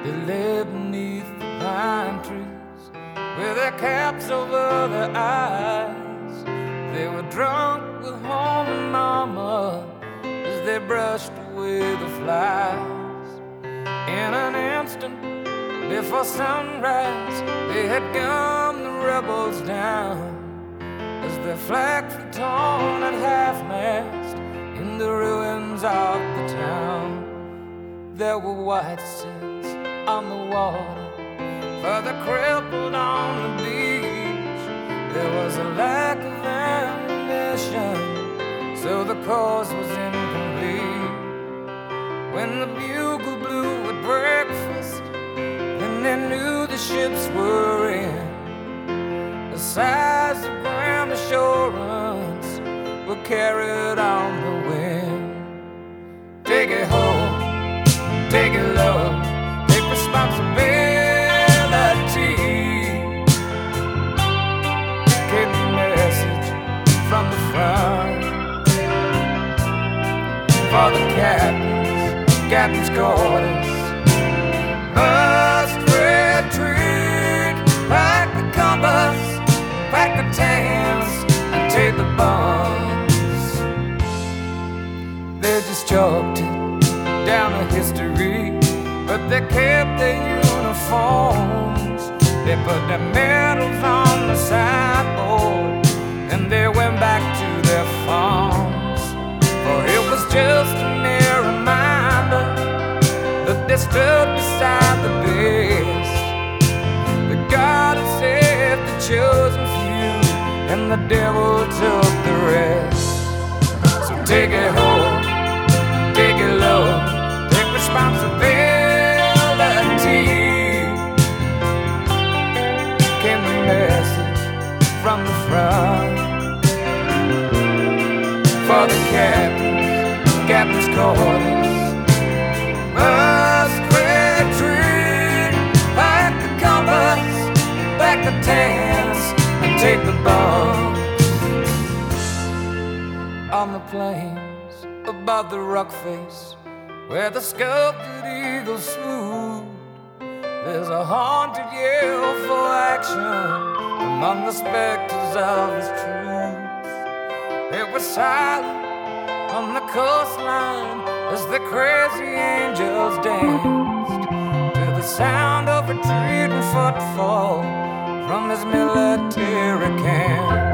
They lay beneath the pine trees with their caps over their eyes. They were drunk with home and mama as they brushed away the flies. In an instant before sunrise, they had gunned the rebels down as their flags were torn at half-mast in the ruins of the town. There were white sails on the water for the crippled on the beach. There was a lack of ammunition, so the course was incomplete. When the bugle blew at breakfast, then they knew the ships were in. The size of grand assurance were carried on the wind. Take it home, take it low, take responsibility. Take the message from the front for the captain's quarters. Must retreat, pack the compass, pack the tents, and take the bombs. They just chalked it down to history, but they kept their uniforms. They put their medals on the sideboard and they went back to their farms. For it was just a mere reminder that they stood beside the best. That God had saved the chosen few and the devil took the rest. So take it home, take it low, take responsibility. Came the message from the front for the captain's quarters. Must retreat, pack the compass, pack the tents, and take the bombs. On the plains above the rock face, where the sculpted eagles swooped, there's a haunted yell for action among the specters of his troops. It was silent on the coastline as the crazy angels danced to the sound of retreating footfall from his military camp.